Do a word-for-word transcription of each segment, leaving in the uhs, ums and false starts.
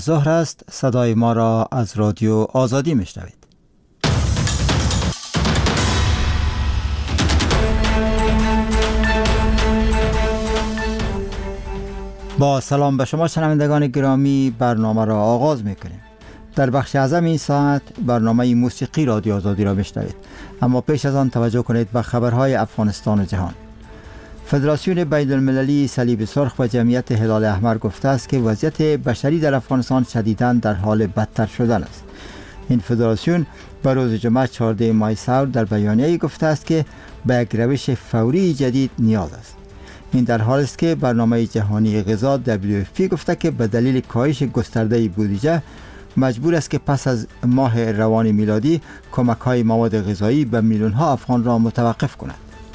ظهر است. صدای ما را از رادیو آزادی میشنوید. با سلام به شما شنوندگان گرامی، برنامه را آغاز میکنیم. در بخش اعظم این ساعت برنامه موسیقی رادیو آزادی را میشنوید، اما پیش از آن توجه کنید به خبرهای افغانستان و جهان. فدراسیون بین المللی صلیب سرخ و جمعیت هلال احمر گفته است که وضعیت بشری در افغانستان شدیداً در حال بدتر شدن است. این فدراسیون به روز جمعه چهاردهم ماه سال در بیانیه‌ای گفته است که به یک روش فوری جدید نیاز است. این در حالی است که برنامه جهانی غذا دبلیو اف پی گفته که به دلیل کاهش گسترده بودجه مجبور است که پس از ماه روان میلادی کمک‌های مواد غذایی به میلیون‌ها افغان را متوقف کند.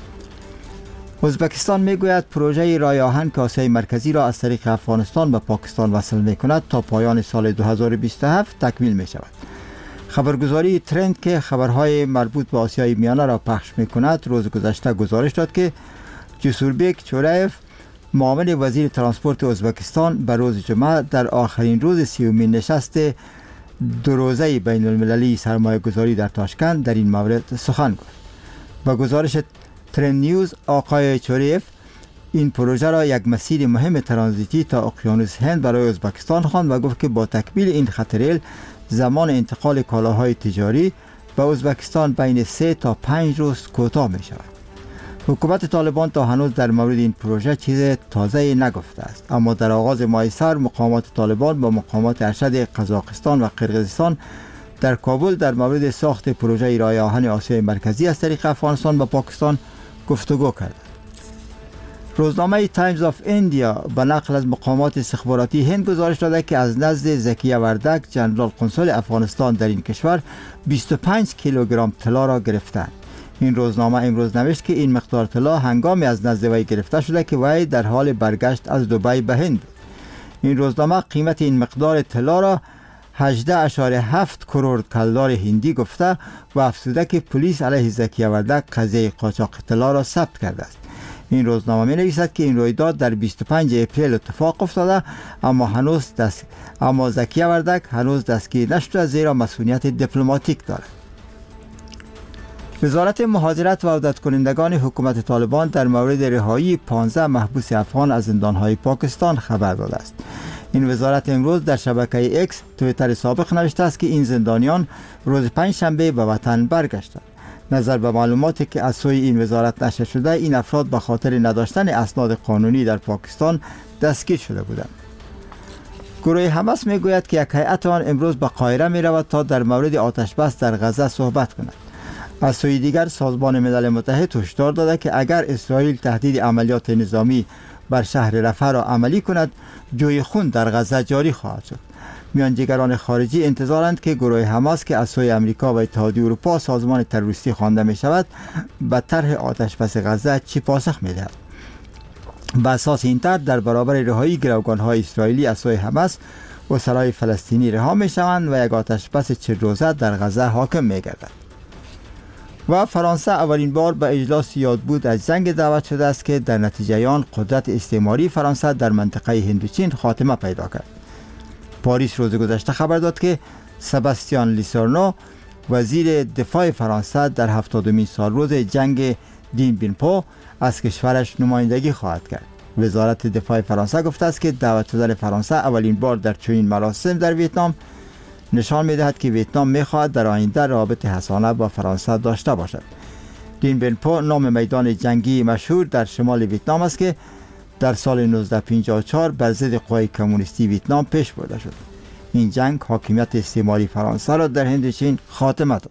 ازبکستان میگوید پروژه راه آهن که آسیای مرکزی را از طریق افغانستان به پاکستان وصل میکند تا پایان سال دو هزار و بیست و هفت تکمیل می شود. خبرگزاری ترند که خبرهای مربوط به آسیای میانه را پخش میکند روز گذشته گزارش داد که جسوربک چورایف، معاون وزیر ترانسپورت ازبکستان، به روز جمعه در آخرین روز سیومین نشست دو روزه بین المللی سرمایه گذاری در تاشکند در این مورد سخن گفت. با گزارش ترند نیوز، آقای چوریف این پروژه را یک مسیر مهم ترانزیتی تا اقیانوس هند برای ازبکستان خواند و گفت که با تکمیل این خط ریل زمان انتقال کالاهای تجاری به ازبکستان بین سه تا پنج روز کوتاه می شود. حکومت طالبان تا هنوز در مورد این پروژه چیز تازه‌ای نگفته است، اما در آغاز ماه سر مقامات طالبان با مقامات ارشد قزاقستان و قرقیزستان در کابل در مورد ساخت پروژه راه آهن آسیای مرکزی از طریق افغانستان به پاکستان گفتگو کرد. روزنامه تایمز آف ایندیا به نقل از مقامات استخباراتی هند گزارش داده که از نزد زکیه وردک، جنرال قنسل افغانستان در این کشور، بیست و پنج کیلوگرم طلا را گرفتند. این روزنامه امروز نوشت که این مقدار طلا هنگامی از نزد وی گرفته شده که وی در حال برگشت از دبی به هند بود. این روزنامه قیمت این مقدار طلا را هجده اشاره هفت کرور کلدار هندی گفته و افزوده که پلیس علیه زکیه وردک قضیه قاچاق طلا را ثبت کرده است. این روزنامه می نویسد که این رویداد در بیست و پنجم اپریل اتفاق افتاده، اما هنوز دست اما زکیه وردک هنوز دستگیر نشده زیرا مسئولیت دیپلماتیک دارد. وزارت مهاجرت و عودت کنندگان حکومت طالبان در مورد رهایی پانزده محبوس افغان از زندانهای پاکستان خبر داده است. این وزارت امروز در شبکه اکس توییتر سابق نوشته است که این زندانیان روز پنجشنبه به وطن برگشتند. نظر به معلوماتی که از سوی این وزارت نشر شده، این افراد به خاطر نداشتن اسناد قانونی در پاکستان دستگیر شده بودند. گروه حماس میگوید که یک هیئت آن امروز به قاهره می رود تا در مورد آتش بس در غزه صحبت کند. از سوی دیگر سازمان ملل متحد هشدار داده که اگر اسرائیل تهدید عملیات نظامی بر شهر رفح را عملی کند، جوی خون در غزه جاری خواهد شد. میانجیگران خارجی انتظارند که گروه حماس که از سوی امریکا و اتحادیه اروپا سازمان تروریستی خوانده می شود، به طرح آتش بس غزه چی پاسخ می دهد. به اساس این طرح در برابر رهایی گروگان‌های اسرائیلی از سوی حماس، اسرای فلسطینی رها می شوند و یک آتش بس چهل روزه در غزه حاکم می گردد. و فرانسه اولین بار به اجلاس یادبود از جنگ دعوت شده است که در نتیجه آن قدرت استعماری فرانسه در منطقه هندوچین خاتمه پیدا کرد. پاریس روز گذشته خبر داد که سباستیان لیسارنو، وزیر دفاع فرانسه، در هفتادمین سال روز جنگ دین بین از کشورش نمایندگی خواهد کرد. وزارت دفاع فرانسه گفته است که دعوت شدن فرانسه اولین بار در چنین مراسم در ویتنام نشان می‌دهد که ویتنام می‌خواهد در آینده رابط حسانه با فرانسه داشته باشد. دین بین پو نام میدان جنگی مشهور در شمال ویتنام است که در سال نوزده پنجاه و چهار بر ضد قوای کمونیستی ویتنام پیش برده شد. این جنگ حاکمیت استعماری فرانسه را در هندوچین خاتمه داد.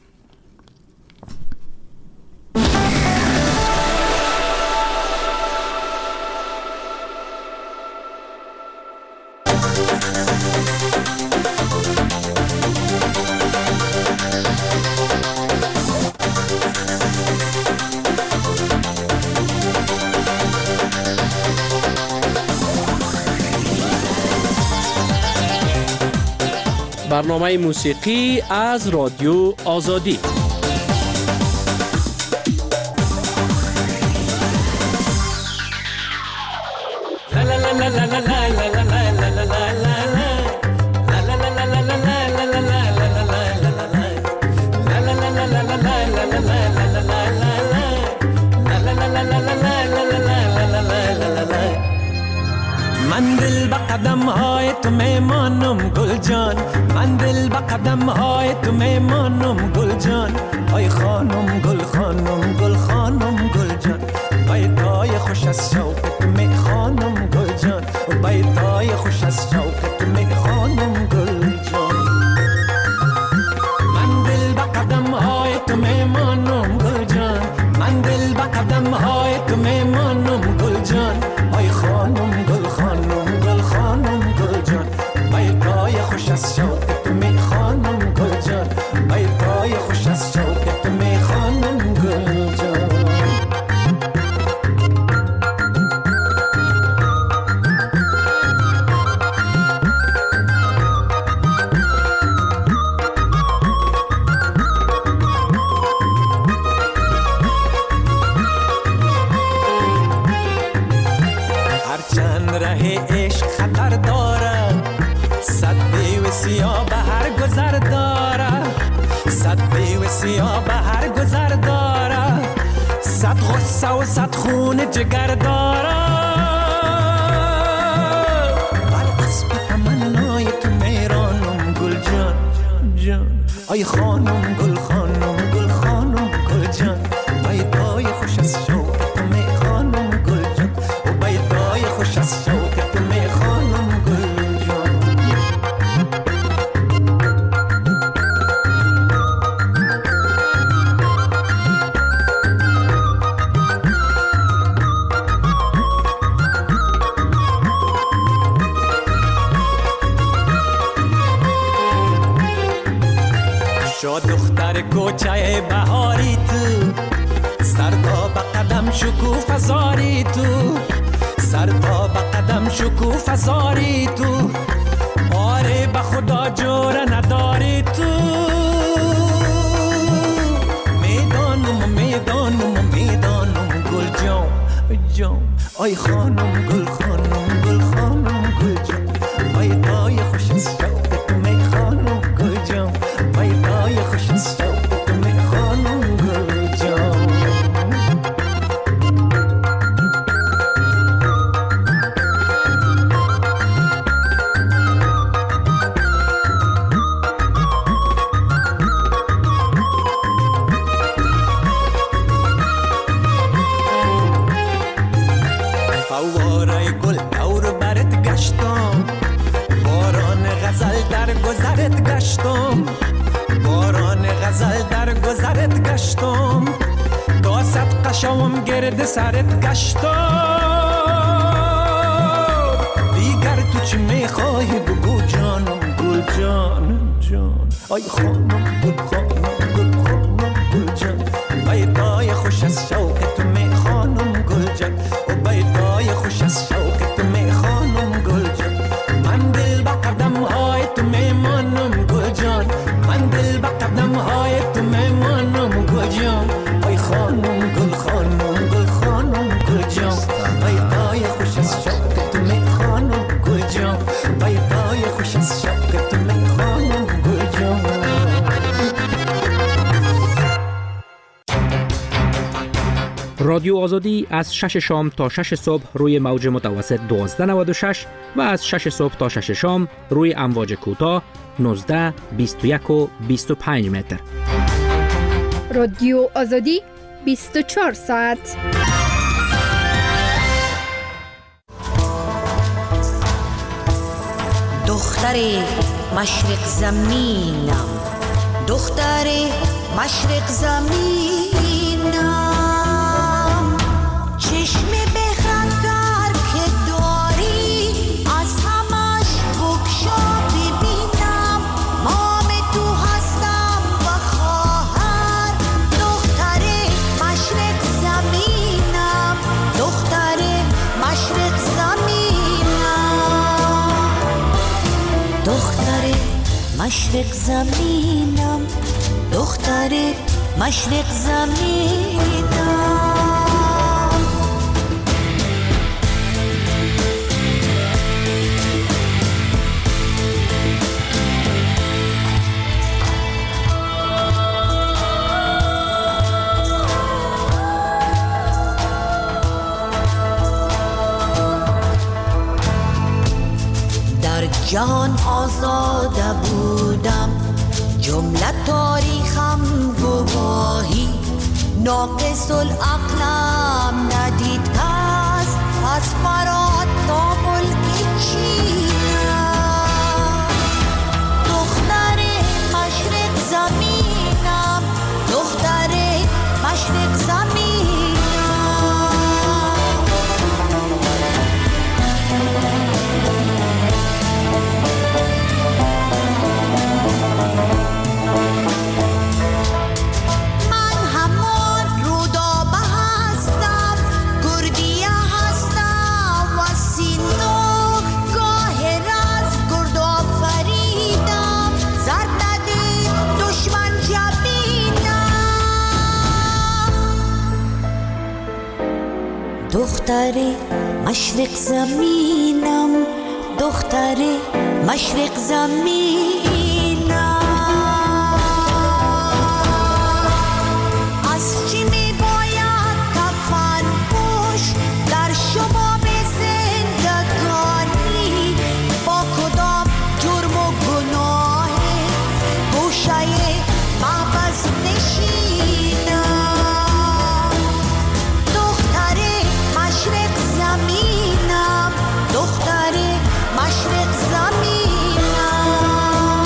برنامه موسیقی از رادیو آزادی. میمانم گل جان، من دل به قدم های تو میمانم گل جان. ای خانم گل خانم گل خانم گل جان، بیتای خوش از شوق تو می خانم گل جان، بیتای خوش از شوق تو می خانم گل جان. من دل به قدم های تو میمانم گل جان، من دل به قدم های تو میمانم گل جان. ای خانم گل خانم گل خانم گل جان، بیتای خوش از شوق تو می خانم گل جان، بیتای خوش از شوق تو می خانم گل جان. سیاه به هر گذر داره، صد بیو سیاه به هر گذر داره، صد غصه و صد خون جگر داره. بر اسب تمنای تو میرانم گل جان جان. ای خانم گل خانم گل خانم گل جان، بیتای خوش از شوق تو می خانم گل جان، و بیتای خوش از شوق تو می خانم گل جان. دختر کوچه بهاری تو، سر تا به قدم شکوفه زاری تو، سر تا به قدم شکوفه زاری تو، آره به خدا جور نداری تو. میدانم میدانم میدانم گل جان جان. ای خانم گل خانم گل خانم گل جان، بیتای خوش از شوق تو می خانم گل جان، بیتای خوش از شوق تو می خانم گل جان. فواره گل دور برت گشتم، باران غزل در گذرت گشتم، باران غزل در گذرت گشتم، تا صد قشم گرد سرت گشتم. دیگر تو چی میخوای بگو جانم گل جان جان. ای خانم گل خانم گل خانم گل جان، بیتای خوش از شوق تو می خانم گل جان، و بیتای خوش از شوق تو می خانم گل جان. من دل به قدم های تو میمانم گل جان، من دل به قدم های تو میمانم گل جان. ای خانم گل خانم گل خانم گل جان، بیتای خوش از شوق تو می خانم گل جان، بیتای خوش از شوق تو می خانم گل جان. رادیو آزادی از شش شام تا شش صبح روی موج متوسط دوازده نود و شش و از شش صبح تا شش شام روی امواج کوتاه نوزده، بیست و یک و بیست و پنج متر. رادیو آزادی بیست و چهار ساعت. دختر مشرق زمینم، دختر مشرق زمینم، چشم بخندر که داری از همش بکشا ببینم، مام تو هستم و خواهر، دختر مشرق زمینم، دختر مشرق زمینم، دختر مشرق زمینم، دختر مشرق زمینم. در جهان جهان آزاده بودم، جمله تاریخم گواهی، ناقص العقلم ندید کس، از فرات تا ملک چینم. دختر مشرق زمینم، دختر مشرق زمینم. دختر مشرق زمینم، دختر مشرق زمینم. از چی می باید کفن پوش در شباب زندگانی، با کدام جرم و گناه گوشه محبس نشینم. دختر مشرق زمینم، دختر مشرق زمینم.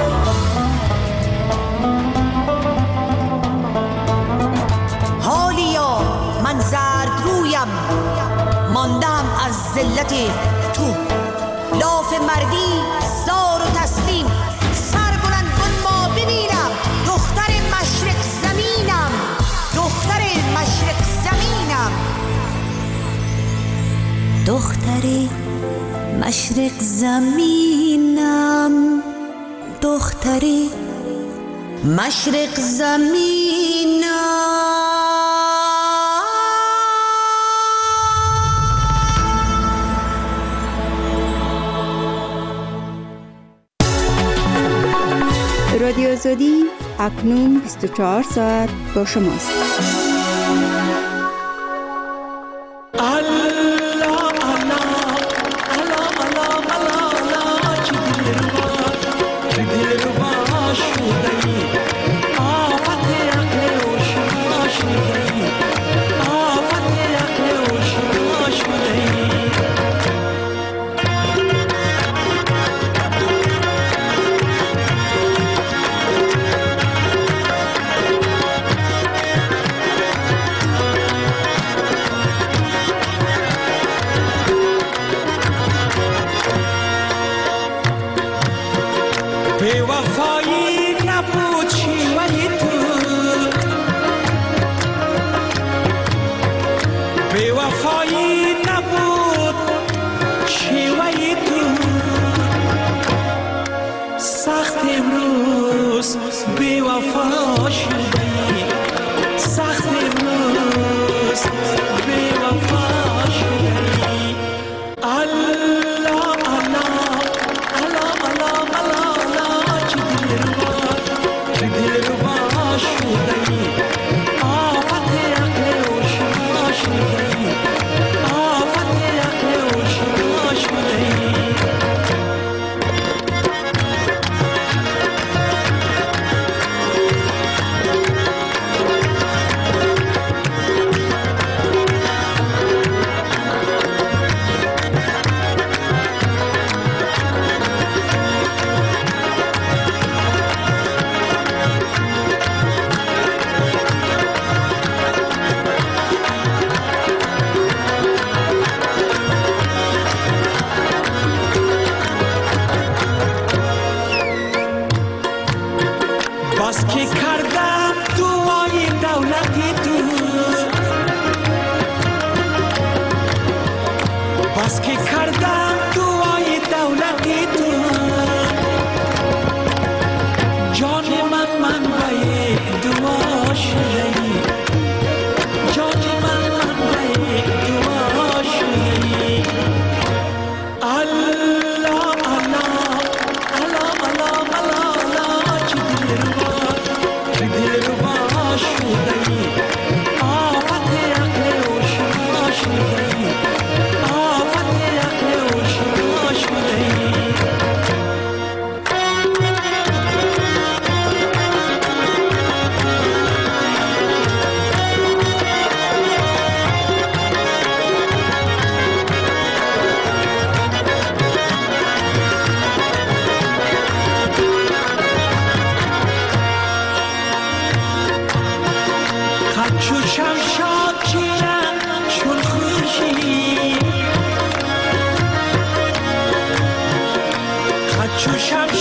حالیا من زرد رویم، ماندم از ذلت تو، لاف مردی زار و تسلیم، سر بلند کن ما ببینم. دختر مشرق زمینم، دختر مشرق زمینم. دختر مشرق زمینم، دختر مشرق زمینم. رادیو آزادی اکنون بیست و چهار ساعت با شماست.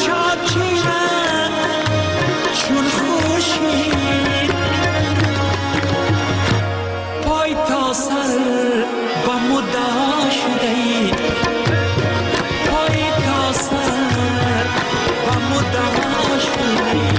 شاکیرم چون خوشی پای تا سر با مدعا شده ای پای تا سر با مدعا شده ای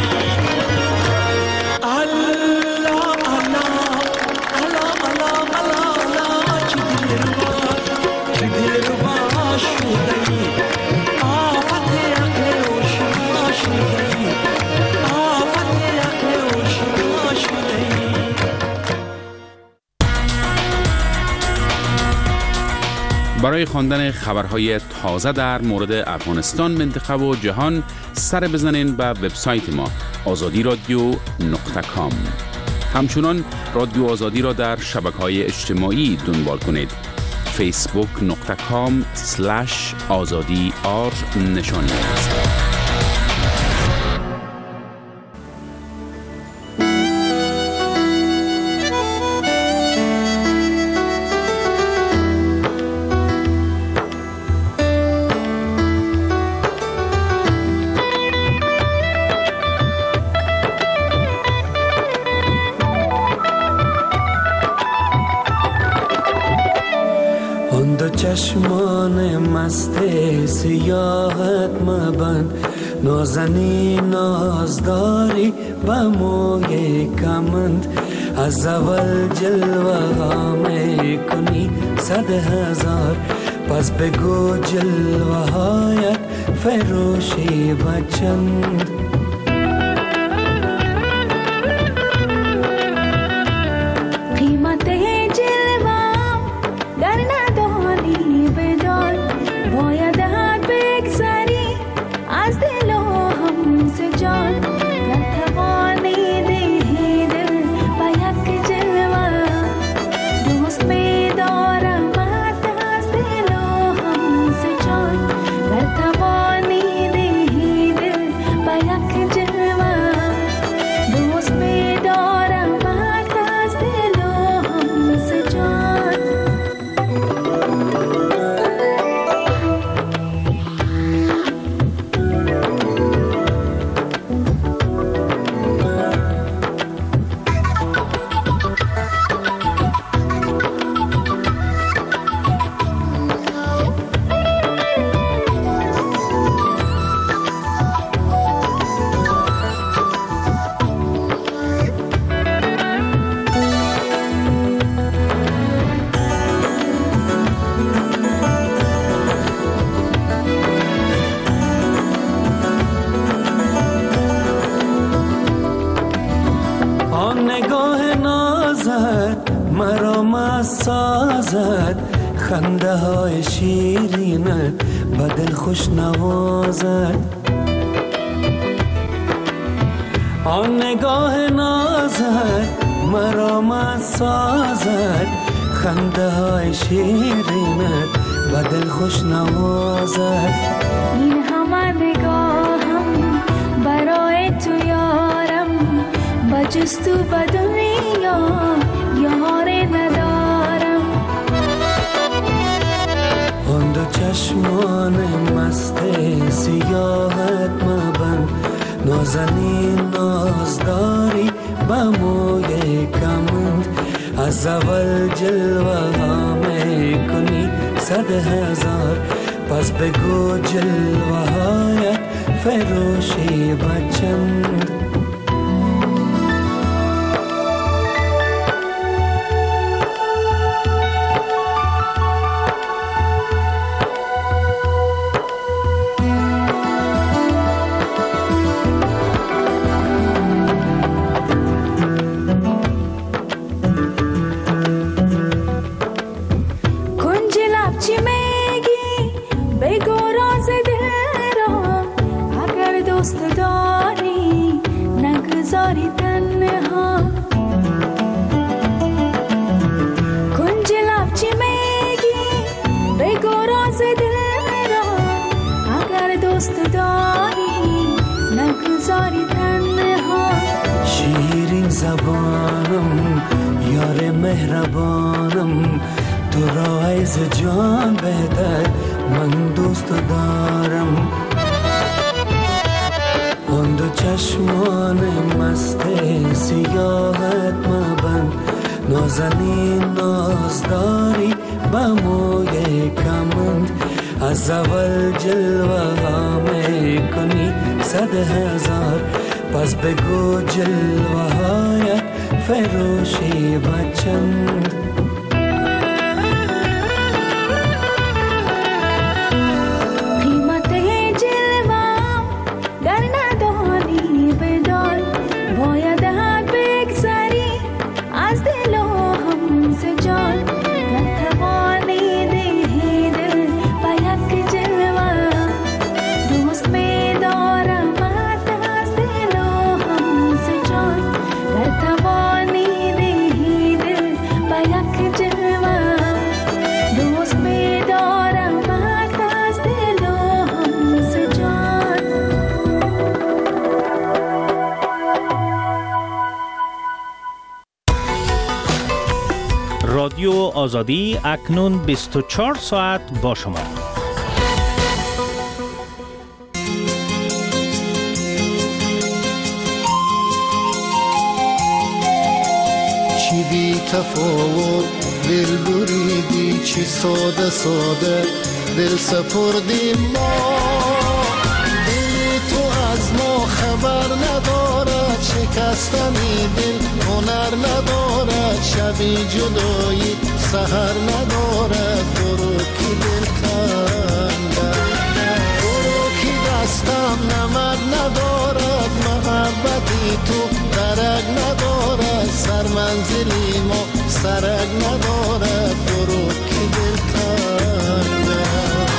الله الله الله الله الله الله چی دلربا چی دلربا شده ای آفت عقل و شما شده ای آفت عقل و شما شده ای. برای خواندن خبرهای تازه در مورد افغانستان، منطقه و جهان سر بزنین به وبسایت ما آزادی رادیو نقطه کام. همچنان رادیو آزادی را در شبکه‌های اجتماعی دنبال کنید. فیسبوک نقطه کام سلش آزادی آر نشانی است. چشمان مست سیاحت مبند نازنی نازداری با موی کمند از اول جلوه ها می کنی صد هزار پس بگو جلوه هایت فروشی بچند خنده های شیرینه بدل خوش نوازد آن نگاه نازد مرا مست سازد خنده های شیرینه بدل خوش نوازد این همه نگاهم برای تو یارم بجز تو به دنیا یار ندارم آن دو چشمان مست سیاحت مبند نازنین نازداری با موی کمند از اول جلوه ها می کنی صد هزار پس بگو جلوه هایت فروشی بچند شیرین زبانم یار مهربانم تو را از جان بهتر من دوست دارم چشمان مست سیاهت مبند، نازنین نازداری با موی کمند، از اول جلوه ها میکنی صد هزار، پس بگو جلوه هایت فروشی و چند. رادیو آزادی اکنون بیست و چهار ساعت با شما. چی بی تفاوت دل بریدی، چی ساده ساده دل سپردی ما، دل تو از ما خبر ندارد، شکستنی دل هنر ندارد، شبی جدایی سحر ندارد، برو کی دل کندد، برو کی دستم نمد ندارد، محبتی تو درک ندارد، سر منزلی ما سرک ندارد، برو کی دل کندد.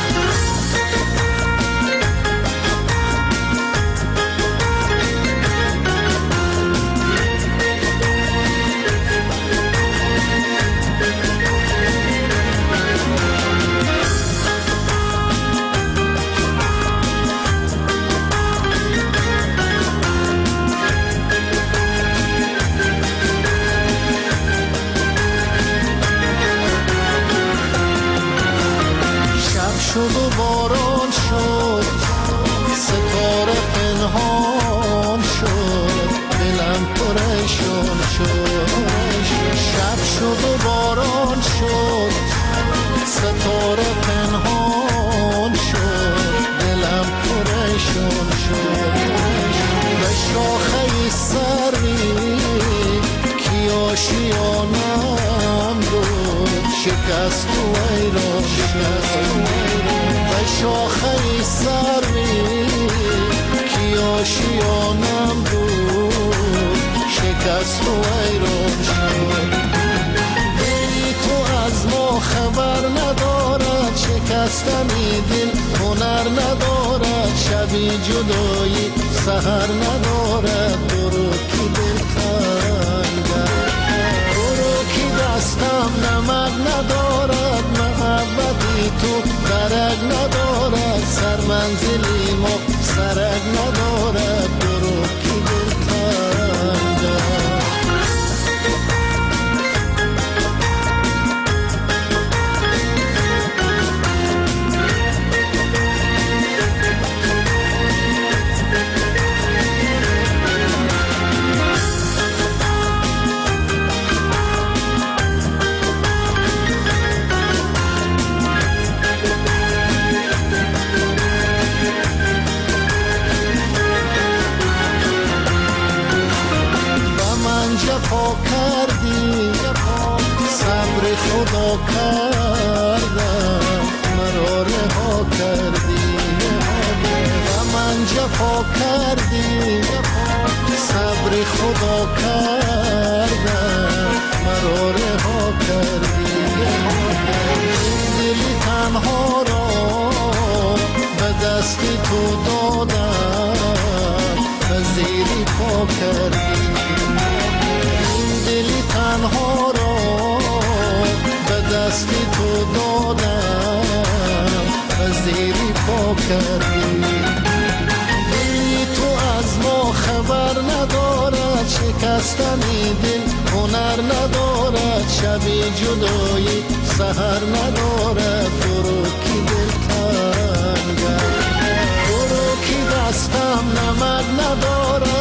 شد و باران شد، ستاره پنهان شد، دلم پریشان شد، شب شد و باران شد، ستاره پنهان شد، دلم پریشان شد، به شاخه سروی کی آشیانم بود، شکست و ایران شد، به شاخه سروی کی آشیانم بود، شکست و ایران شد، دلی تو از ما خبر ندارد، شکستنی دل هنر ندارد، شبی جدایی سحر ندارد، برو کی دل کندد، برو کی دستم نمد ندارد، محبتی تو درک ندارد، سر منزلی ما سرک ندارد، برو کی دل کندد. جفا کردی، صبر خدا کردم، مرا رها کردی، و من جفا کردی، صبر خدا کردم، مرا رها کردی، دلی تنها را به دست تو دادم، به زیری پا کردی، دلی تنها را به دست تو دادم، به زیری پا کردی، دلی تو از ما خبر ندارد، شکستنی دل هنر ندارد، شبی جدایی سحر ندارد، برو کی دل کندد، برو کی دستم نمد ندارد،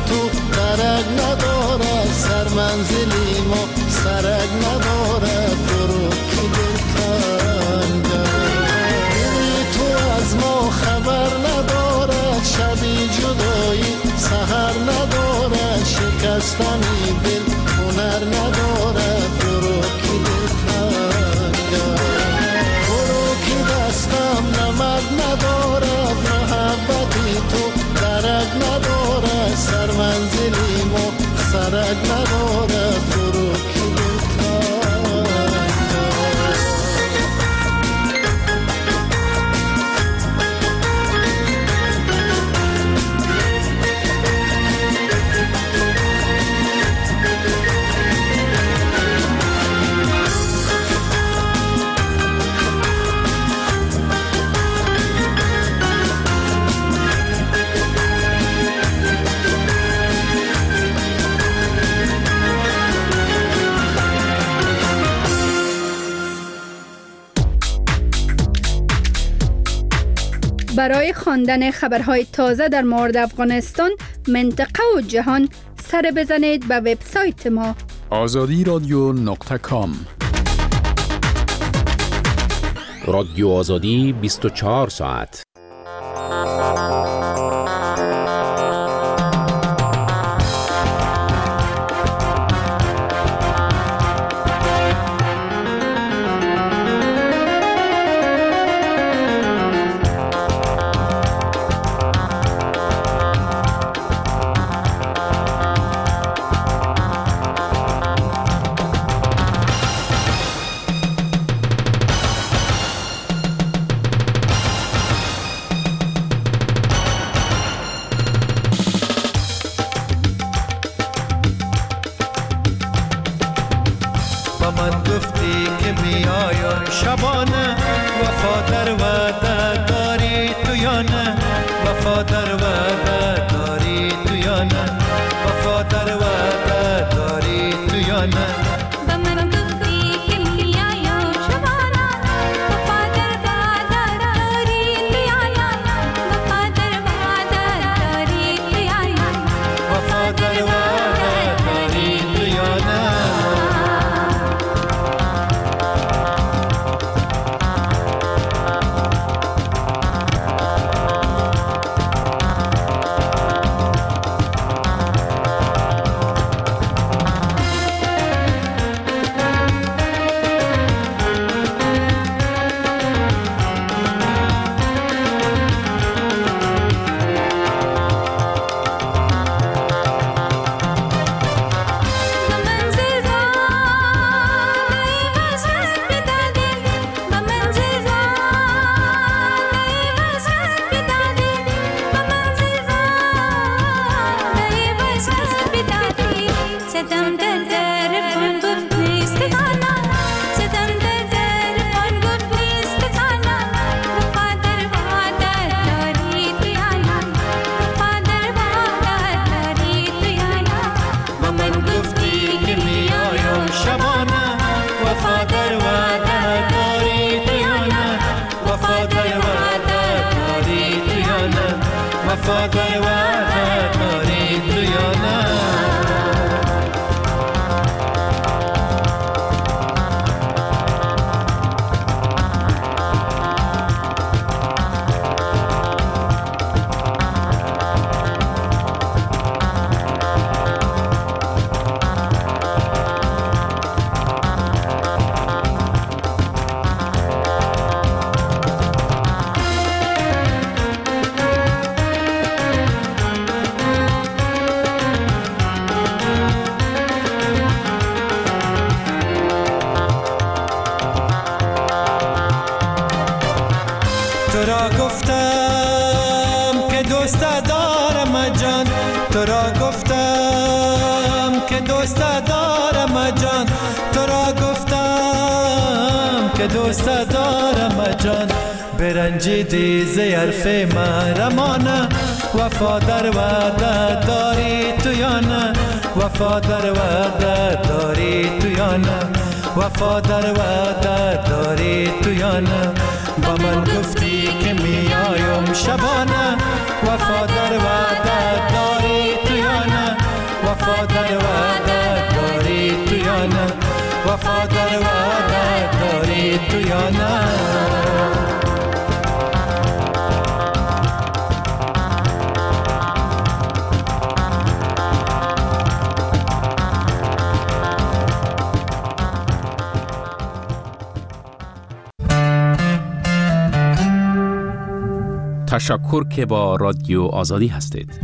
تو درک ندارد، سر منزلی ما سرک ندارد، برو که دلتنگه. دلی تو از ما خبر ندارد، شبی جدایی سحر ندارد، شکستنی دل هنر ندارد، برو که دلتنگه. برو که دستم نمد ندارد، محبتی تو درک ندارد، سر منزلی ما سرک ندارد، برو که برای خواندن خبرهای تازه در مورد افغانستان، منطقه و جهان، سر بزنید به وبسایت ما آزادی رادیو نقطه کام. رادیو آزادی بیست و چهار ساعت. برنجیدی زیرف محرمانه، وفادار وعده داری تو یا نه، وفادار وعده داری تو یا نه، وفادار وعده داری تو یا نه. با من گفتی که میایم شبانه، وفادار وعده داری تو یا نه، وفادار وعدت داری تو یا نه؟ تشکر که با رادیو آزادی هستید.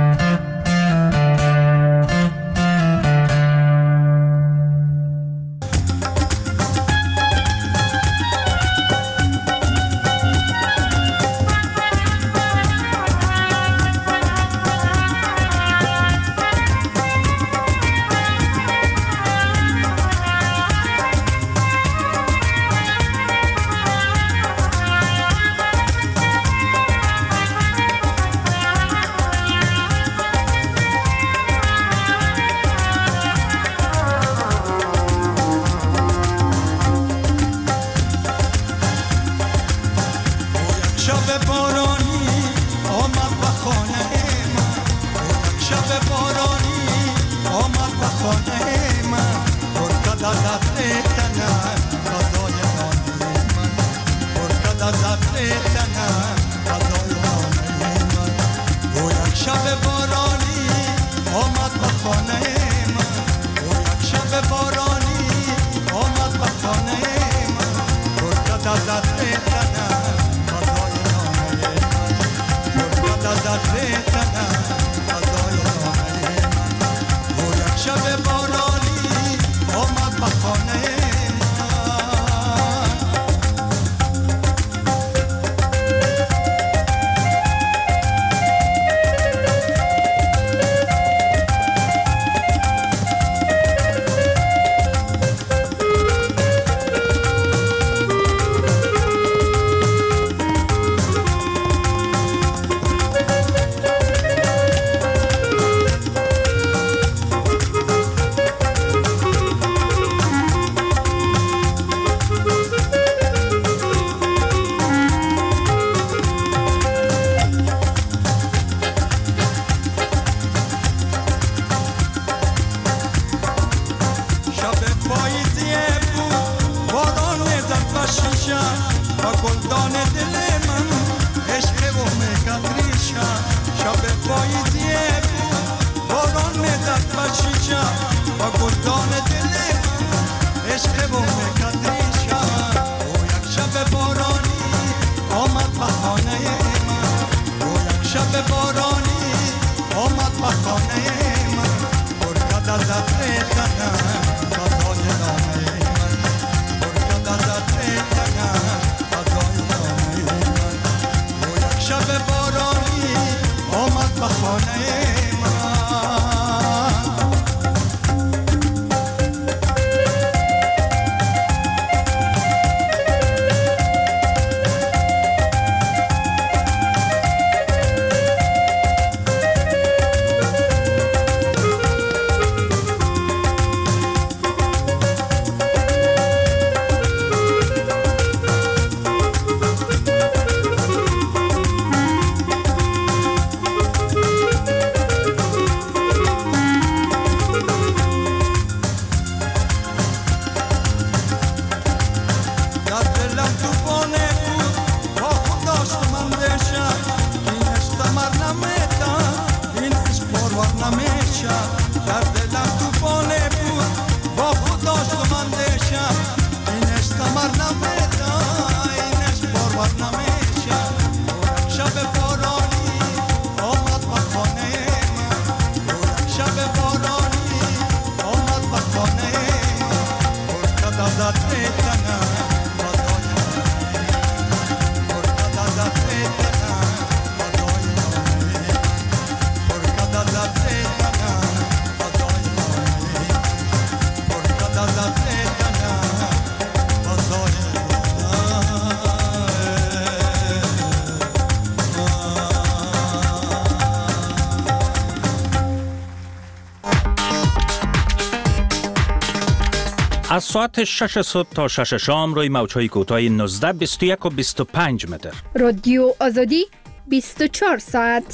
از ساعت شش صبح تا شش شام روی موج‌های کوتاه نوزده، بیست و یک و بیست و پنج متر. رادیو آزادی بیست و چهار ساعت.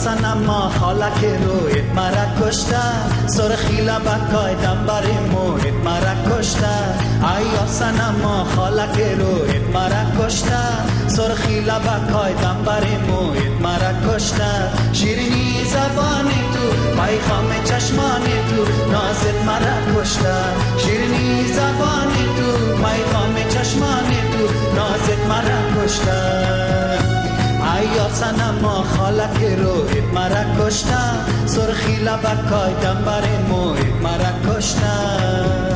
سنما خالک رویت مرا کشتن سرخی لبکای دنبر مویت مرا کشتن ایا سنما خالک رویت مرا کشتن سرخی لبکای دنبر مویت مرا کشتن شیرینی زبان تو پیغام چشمان تو نازت مرا کشتن شیرینی زبان تو پیغام چشمان تو نازت مرا کشتن ایا سنما خالک رویت مرا کشتن سرخی لبکای دنبر مویت مرا کشتن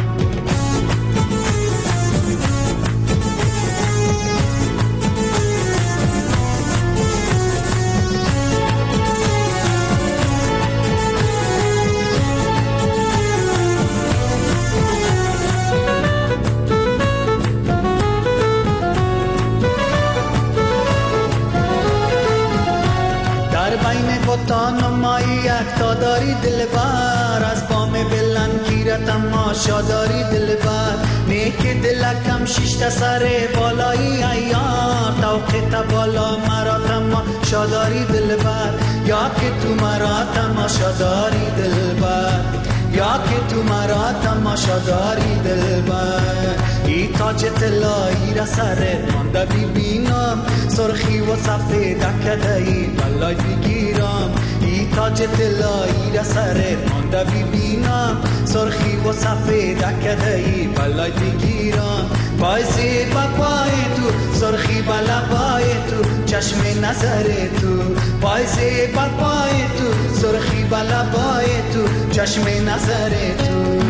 بطان مایی یک تا داری دلبر از بام بلند گیرت اما شاداری دلبر نیک دلکم شیشت سر بالایی ایار توقیت بالا مرات اما شاداری دلبر یا که تو مرات اما شاداری دلبر یا که تو مرات اما شاداری دلبر ای تاج طلایی را سرت مانده ببینم سرخی و سفید کدایی بلای بگیرم ای تاج طلایی را سرت مانده ببینم سرخی و سفید کدایی بلای بگیرم پای زیبا پای تو سرخی بالا پای تو چشم نظر تو پای زیبا پای تو سرخی بالا پای تو چشم نظر تو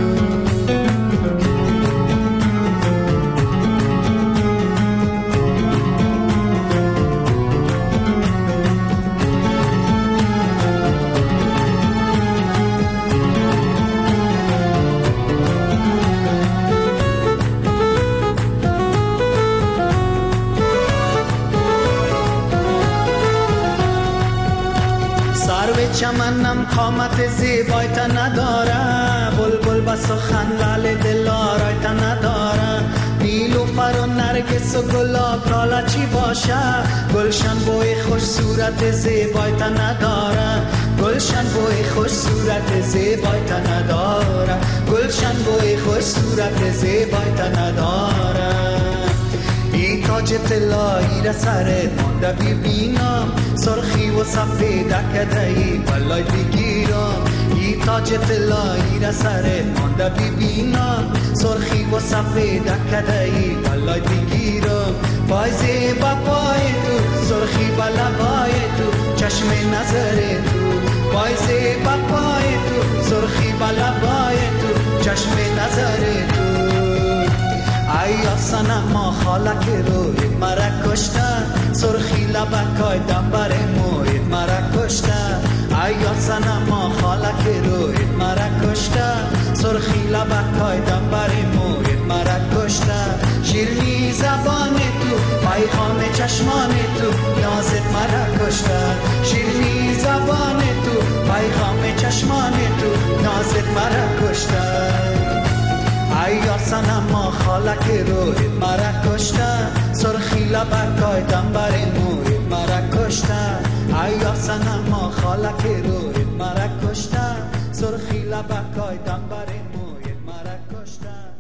چمنم قامت زیبایت نداره بلبل با سخن لال دلارایت نداره نیلوفر و نرگس و گلاب لالا چی باشه گلشن بوی خوش صورت زیبایت نداره گلشن بوی خوش صورت زیبایت نداره گلشن بوی خوش صورت زیبایت نداره ای تاج طلایی را سرت مانده ببینم سرخی و سفید کدایی بلای بگیرم ای تاج طلایی را سرت مانده ببینم سرخی و سفید کدایی بلای بگیرم پای زیبا پای تو سرخی بالا پای تو چشم نظر تو پای زیبا پای تو سرخی بالا پای تو چشم نظر تو ایا سنما خالک رویت مرا کشتن سرخی لبکای دنبر مویت مرا کشتن ایا سنما خالک رویت مرا کشتن سرخی لبکای دنبر مویت مرا کشتن شیرینی زبان تو پیغام چشمان تو نازت مرا کشتن شیرینی زبان تو پیغام چشمان تو نازت مرا کشتن ایا سنما خالک رویت مرا کشتن سرخی لبکای دنبر مویت مرا کشتن ایا سنما خالک رویت مرا کشتن سرخی لبکای دنبر مویت مرا کشتن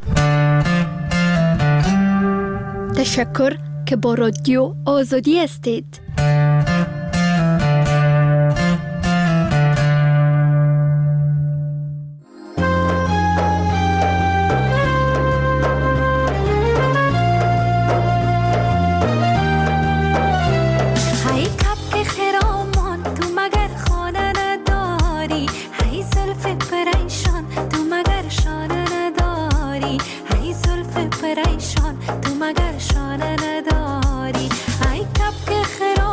تشکر که با رادیو آزادی هستید. پریشان تو مگر شانه نداری ای کپ که خراب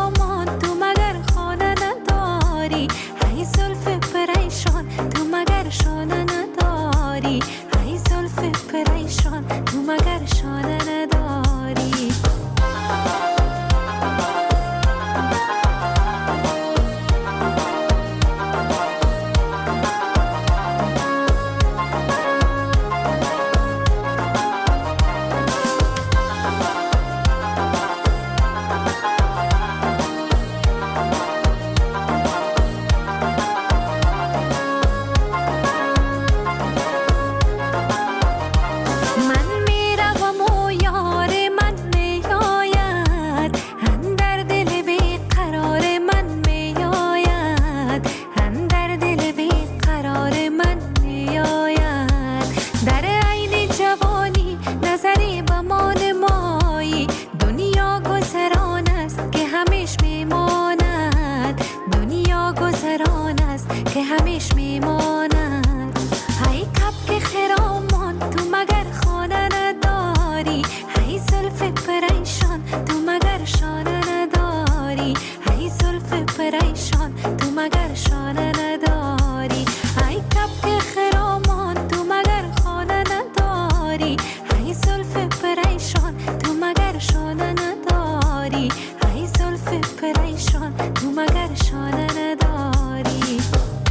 مگر شانه نداری. ای کبک خرامان تو مگر خانه نداری. ای زلف پریشان تو مگر شانه نداری. ای زلف پریشان تو مگر شانه نداری.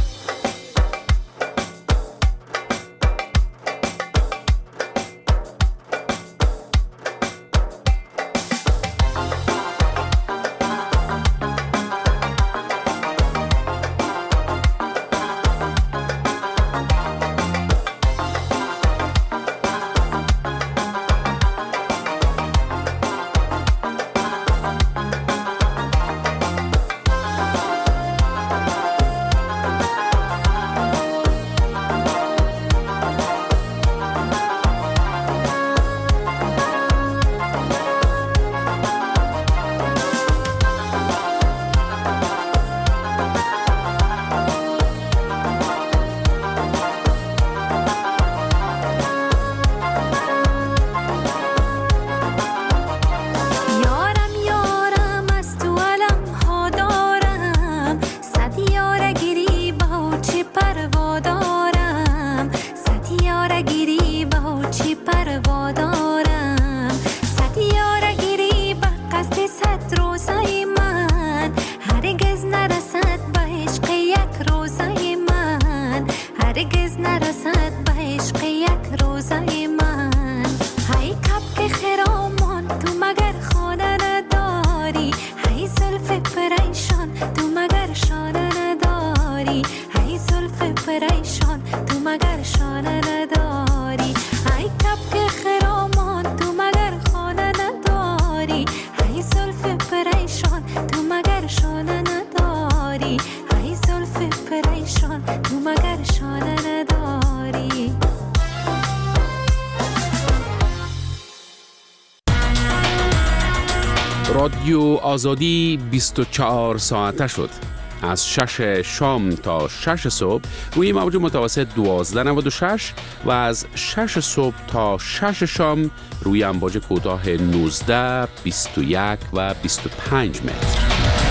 رادیو آزادی بیست و چهار ساعته شد. از شش شام تا شش صبح روی موج متوسط دوازده نود و شش و از شش صبح تا شش شام روی امواج کوتاه نوزده، بیست و یک و بیست و پنج متر.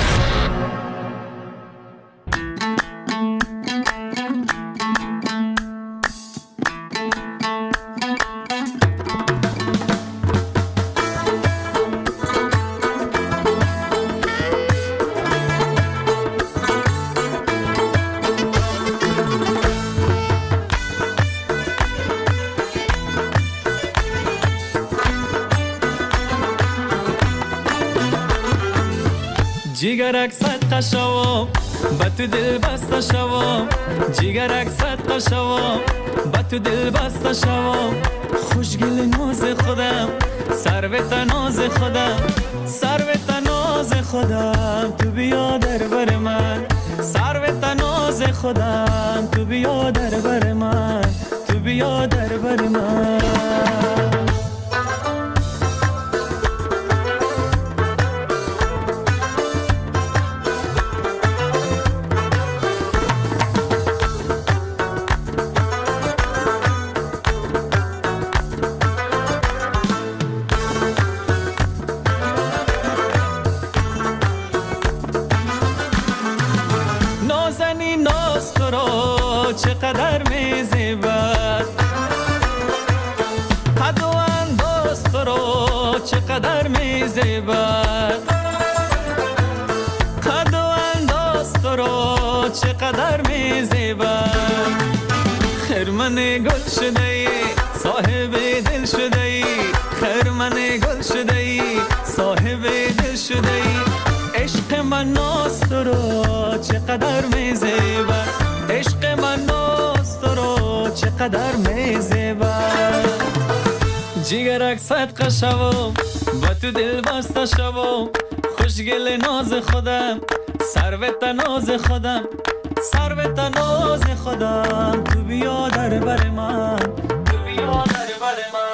جیگرک صدقه شوام با تو دل بسته شوام. جیگرک صدقه شوام با تو دل بسته شوام. خوشگل ناز خودم سروت ناز خودم. سروت ناز خودم تو بیا در بر من. سروت ناز خودم تو بیا در بر من. تو بیا در بر من. چقدر میزیبد قد و انداز تو رو چقدر میزیبد. قد و انداز تو رو چقدر میزیبد. خرمن گل شده ای صاحب دل شده ای. خرمن گل شده ای صاحب دل شده ای. عشق من ناز تو رو چقدر میزیبد. عشق من ناز تو رو چقدر میزیبد. جیگرک صدقه شوام با تو دل بسته شوام. خوشگل ناز خودم سروت ناز خودم. سروت ناز خودم تو بیا در بر من. تو بیا در بر من.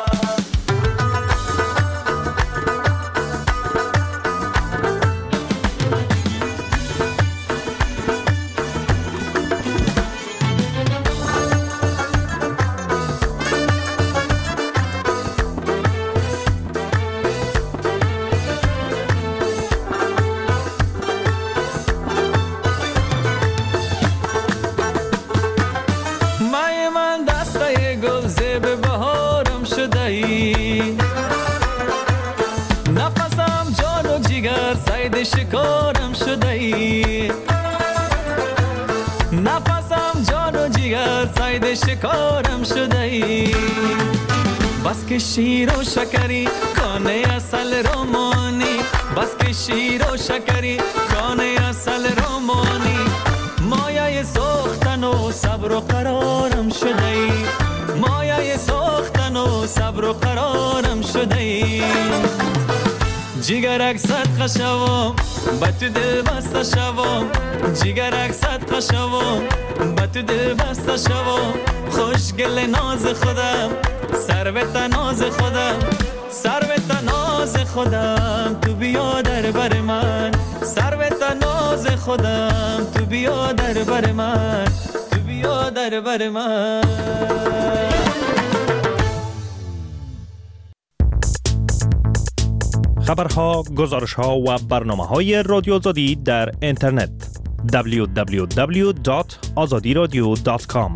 قید شکارم شده ای. بس که شیر و شکری کانه اصل رومانی، بس که شیر و شکری کانه اصل رومانی. مایه سوختن و صبر و قرارم شده ای، مایه سوختن و صبر و قرارم شده ای. جیگرک صد خشوام با تو دل بسته شوام، جیگرک صد خشوام با تو دل بسته شوام. خوشگل ناز خودم سروت ناز خودم، سروت ناز خودم تو بیا در بر من، سروت ناز خودم تو بیا در بر من، تو بیا در بر من. خبرها، گزارشها و برنامه‌های رادیو آزادی در اینترنت دبلیو دبلیو دبلیو دات آزادی رادیو دات کام.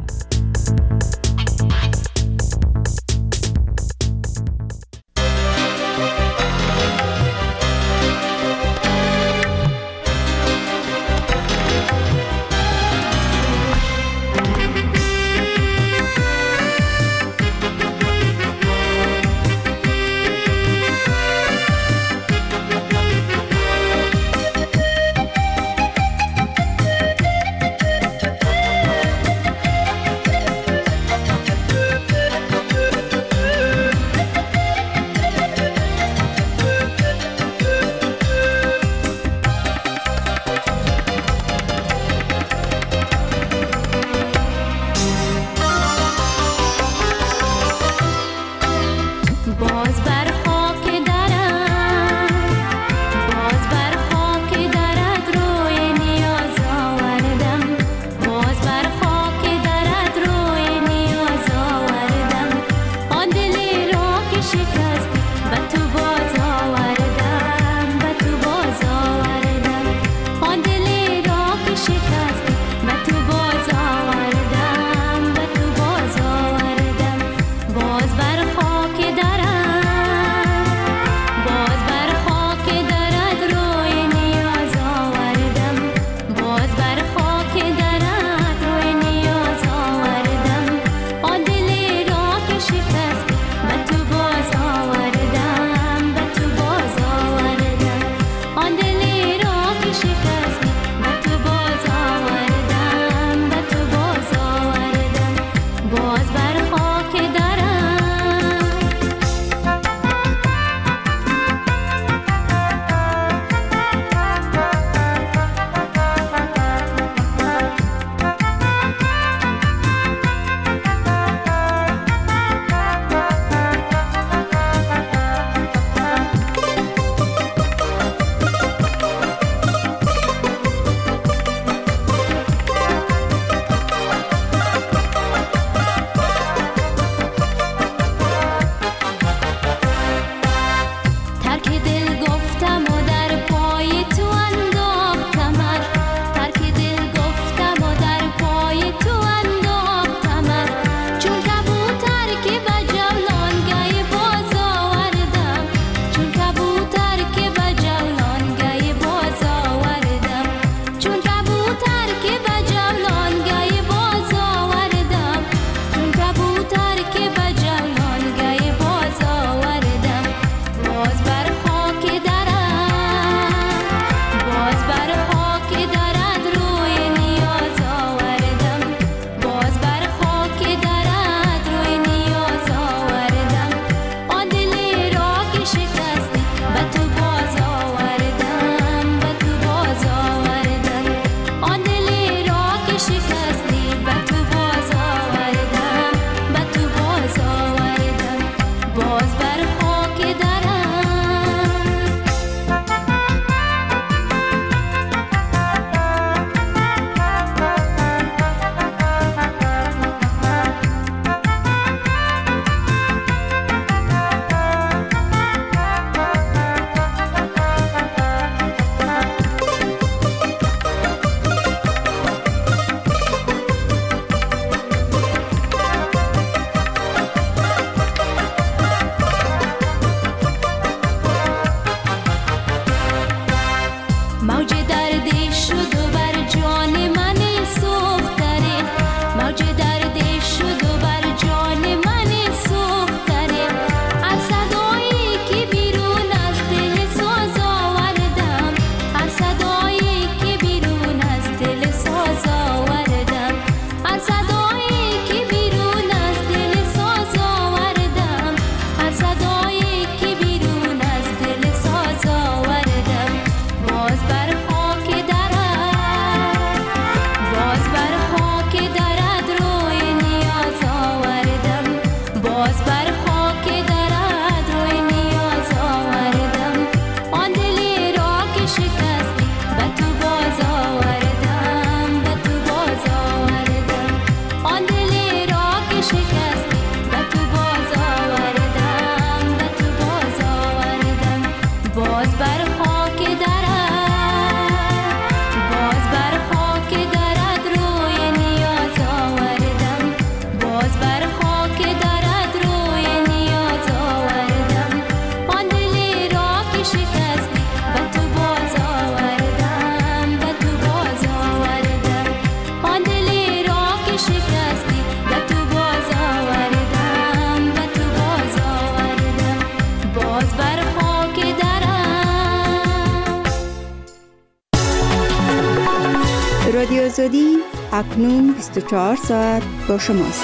رادیو آزادی اکنون بیست و چهار ساعت با شماست.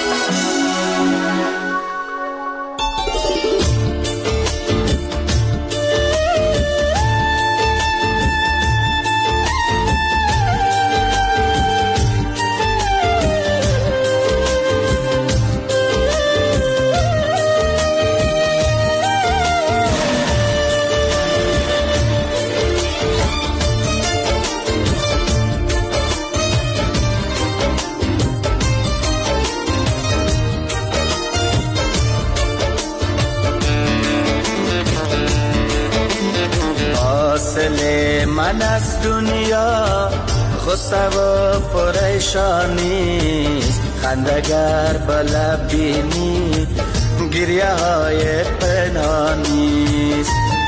من از دنیا غصه و پریشانیست، خندگر بلب بینی گریه های پنهانیست.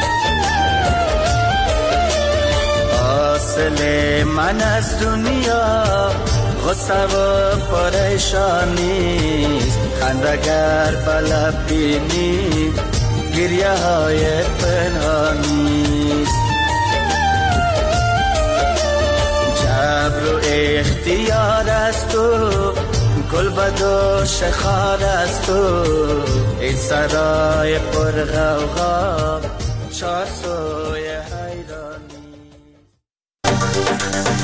حاصل من از دنیا غصه و پریشانیست، خندگر بلب بینی گریه های پنهانیست. جبر و اختیار است تو، گل بد و شخار است تو، این سرای پر غوغا چار سوی